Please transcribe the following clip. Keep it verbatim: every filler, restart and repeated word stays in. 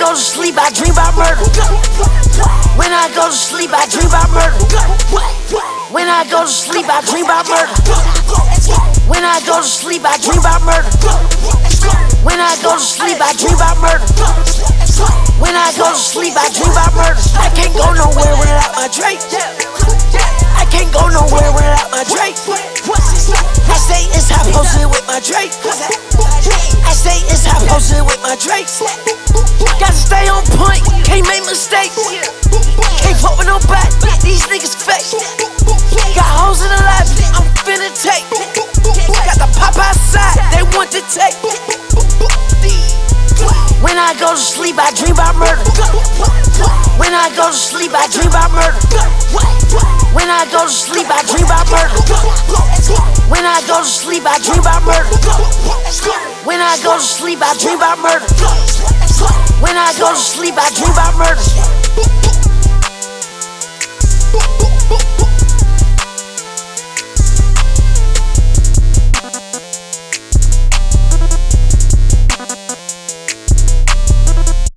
go to sleep, I dream about murder. When I go to sleep, I dream about murder. When I go to sleep, I dream about murder. When I go to sleep, I dream about murder. When I go to sleep, I dream about murder. When I go to sleep, I dream about murder. I can't go nowhere without my Drake. I can't go nowhere without my Drake. I stay inside posted with my Drake. I stay inside posted with my Drake. Gotta stay on point, can't make mistakes. Can't fuck with no back, these niggas fake. Got hoes in the lab, I'm finna take. Got the pop outside, they want to take. When I go to sleep, I dream about murder. When I go to sleep, I dream about murder. When I go to sleep, I dream about murder. When I go to sleep, I dream about murder. When I go to sleep, I dream about murder. When I go to sleep, I dream about murder.